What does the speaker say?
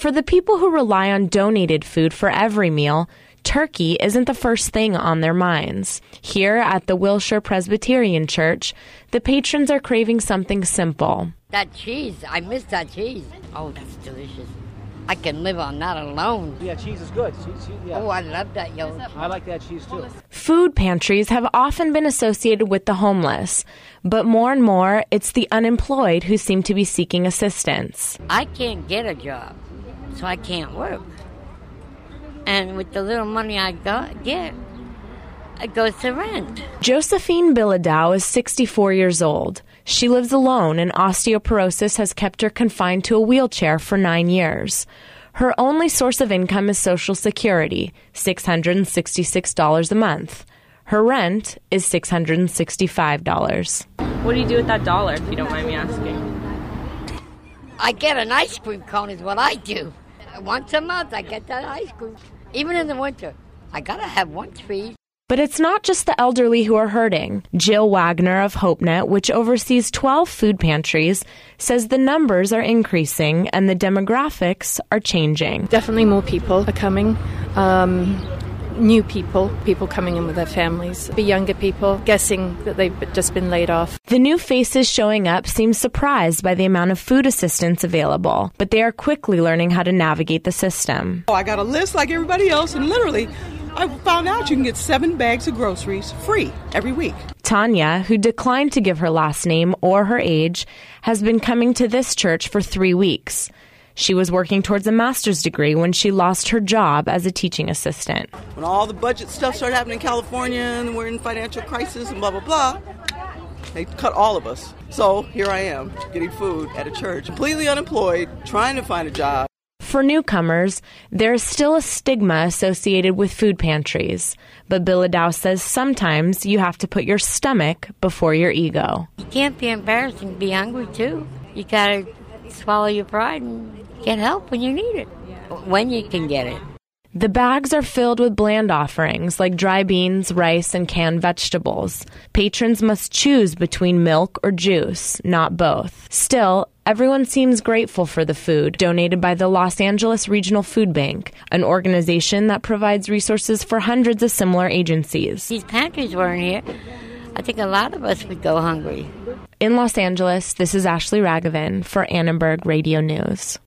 For the people who rely on donated food for every meal, turkey isn't the first thing on their minds. Here at the Wilshire Presbyterian Church, the patrons are craving something simple. That cheese, I miss that cheese. Oh, that's delicious. I can live on that alone. Yeah, cheese is good. Yeah. Oh, I love that yellow cheese. I like that cheese too. Food pantries have often been associated with the homeless, but more and more, it's the unemployed who seem to be seeking assistance. I can't get a job, so I can't work. And with the little money I get, it goes to rent. Josephine Bilodeau is 64 years old. She lives alone, and osteoporosis has kept her confined to a wheelchair for 9 years. Her only source of income is Social Security, $666 a month. Her rent is $665. What do you do with that dollar, if you don't mind me asking? I get an ice cream cone is what I do. Once a month I get that ice cream. Even in the winter. I gotta have one treat. But it's not just the elderly who are hurting. Jill Wagner of HopeNet, which oversees 12 food pantries, says the numbers are increasing and the demographics are changing. Definitely more people are coming. New people coming in with their families. The younger people guessing that they've just been laid off. The new faces showing up seem surprised by the amount of food assistance available, but they are quickly learning how to navigate the system. I got a list like everybody else, and literally I found out you can get 7 bags of groceries free every week. Tanya, who declined to give her last name or her age, has been coming to this church for 3 weeks. She was working towards a master's degree when she lost her job as a teaching assistant. When all the budget stuff started happening in California and we're in financial crisis and blah, blah, blah, they cut all of us. So here I am, getting food at a church, completely unemployed, trying to find a job. For newcomers, there is still a stigma associated with food pantries. But Bilodeau says sometimes you have to put your stomach before your ego. You can't be embarrassed and be hungry, too. You gotta swallow your pride and get help when you need it, when you can get it. The bags are filled with bland offerings like dry beans, rice, and canned vegetables. Patrons must choose between milk or juice, not both. Still, everyone seems grateful for the food donated by the Los Angeles Regional Food Bank, an organization that provides resources for hundreds of similar agencies. These pantries weren't here. I think a lot of us would go hungry. In Los Angeles, this is Ashley Ragavan for Annenberg Radio News.